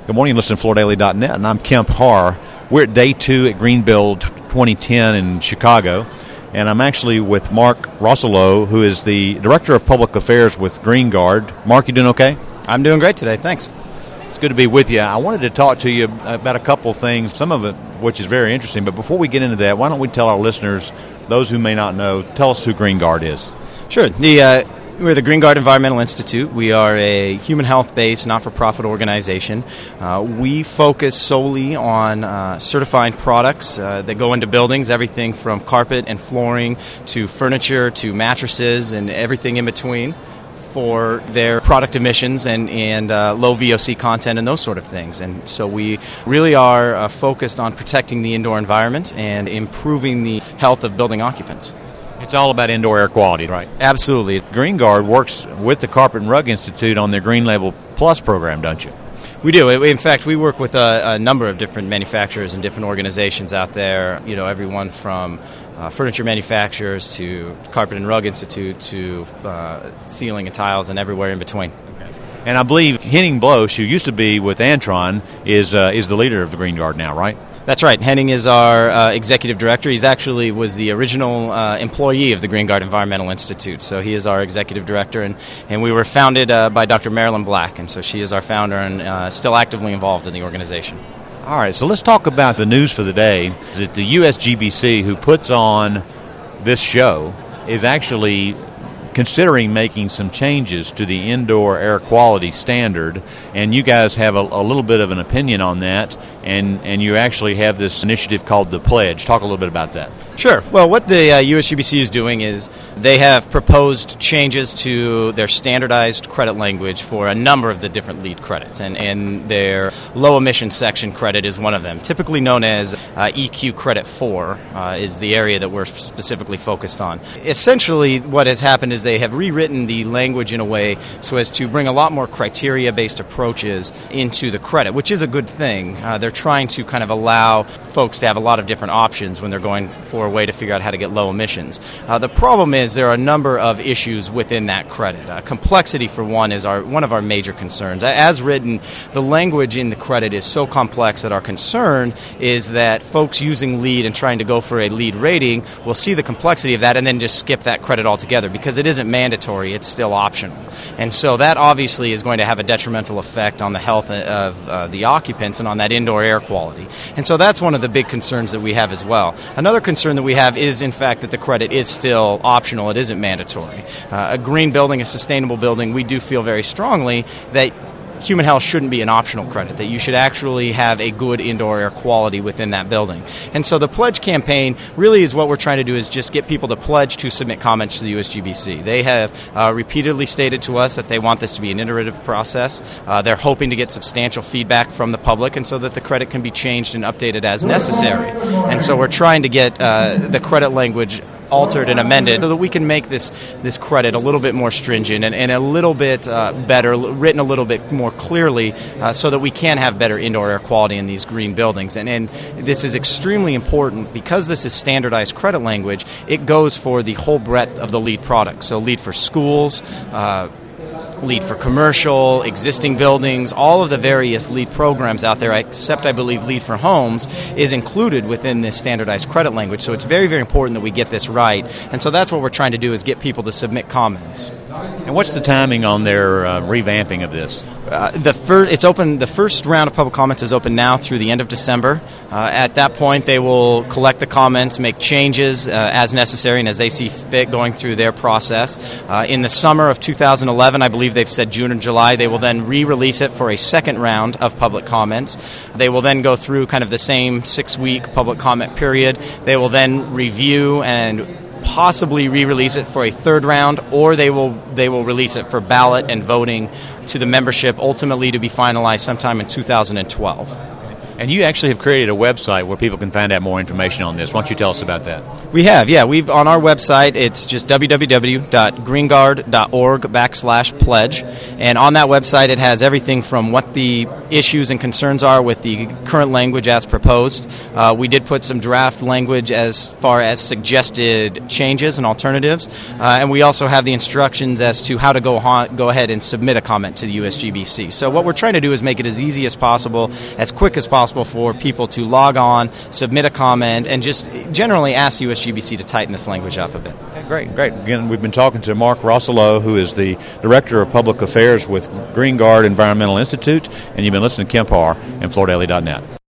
Good morning, listen to FloorDaily.net, and I'm Kemp Harr. We're at day 2 at Greenbuild 2010 in Chicago, and I'm actually with Mark Rosolo, who is the Director of Public Affairs with GreenGuard. Mark, you doing okay? I'm doing great today, thanks. It's good to be with you. I wanted to talk to you about a couple of things, some of it which is very interesting, but before we get into that, why don't we tell our listeners, those who may not know, tell us who GreenGuard is. Sure. We're the GreenGuard Environmental Institute. We are a human health-based, not-for-profit organization. We focus solely on certifying products that go into buildings, everything from carpet and flooring to furniture to mattresses and everything in between, for their product emissions and low VOC content and those sort of things. And so we really are focused on protecting the indoor environment and improving the health of building occupants. It's all about indoor air quality, right? Absolutely. GreenGuard works with the Carpet and Rug Institute on their Green Label Plus program, don't you? We do. In fact, we work with a number of different manufacturers and different organizations out there, everyone from furniture manufacturers to Carpet and Rug Institute to ceiling and tiles and everywhere in between. And I believe Henning Bloch, who used to be with Antron, is the leader of the GreenGuard now, right? That's right. Henning is our executive director. He's actually was the original employee of the GreenGuard Environmental Institute. So he is our executive director, and we were founded by Dr. Marilyn Black, and so she is our founder and still actively involved in the organization. All right, so let's talk about the news for the day. That the USGBC, who puts on this show, is actually considering making some changes to the indoor air quality standard, and you guys have a little bit of an opinion on that, and you actually have this initiative called The Pledge. Talk a little bit about that. Sure. Well, what the USGBC is doing is they have proposed changes to their standardized credit language for a number of the different LEED credits, and their low emission section credit is one of them, typically known as EQ Credit 4 is the area that we're specifically focused on. Essentially, what has happened is they have rewritten the language in a way so as to bring a lot more criteria-based approaches into the credit, which is a good thing. They're trying to kind of allow folks to have a lot of different options when they're going for a way to figure out how to get low emissions. The problem is there are a number of issues within that credit. Complexity, for one, is one of our major concerns. As written, the language in the credit is so complex that our concern is that folks using LEED and trying to go for a LEED rating will see the complexity of that and then just skip that credit altogether because it isn't mandatory, it's still optional. And so that obviously is going to have a detrimental effect on the health of the occupants and on that indoor air quality. And so that's one of the big concerns that we have as well. Another concern that we have is, in fact, that the credit is still optional. It isn't mandatory. A green building, a sustainable building, we do feel very strongly that human health shouldn't be an optional credit, that you should actually have a good indoor air quality within that building. And so the Pledge campaign really is what we're trying to do is just get people to pledge to submit comments to the USGBC. They have repeatedly stated to us that they want this to be an iterative process. They're hoping to get substantial feedback from the public and so that the credit can be changed and updated as necessary. And so we're trying to get the credit language altered and amended so that we can make this credit a little bit more stringent and a little bit better, written a little bit more clearly so that we can have better indoor air quality in these green buildings. And this is extremely important because this is standardized credit language. It goes for the whole breadth of the LEED product. So LEED for schools, LEED for commercial, existing buildings, all of the various LEED programs out there, except I believe LEED for homes, is included within this standardized credit language. So it's very, very important that we get this right. And so that's what we're trying to do is get people to submit comments. And what's the timing on their revamping of this? It's open. The first round of public comments is open now through the end of December. At that point, they will collect the comments, make changes as necessary and as they see fit going through their process. In the summer of 2011, I believe they've said June or July, they will then re-release it for a second round of public comments. They will then go through kind of the same 6-week public comment period. They will then review and possibly re-release it for a third round, or they will release it for ballot and voting to the membership, ultimately to be finalized sometime in 2012. And you actually have created a website where people can find out more information on this. Why don't you tell us about that? We have, yeah. We've on our website, it's just www.greenguard.org/pledge. And on that website, it has everything from what the issues and concerns are with the current language as proposed. We did put some draft language as far as suggested changes and alternatives. And we also have the instructions as to how to go ahead and submit a comment to the USGBC. So what we're trying to do is make it as easy as possible, as quick as possible for people to log on, submit a comment, and just generally ask USGBC to tighten this language up a bit. Great. Again, we've been talking to Mark Rossolo, who is the Director of Public Affairs with Green Guard Environmental Institute, and you've been listening to Kemp Harr and FloorDaily.net.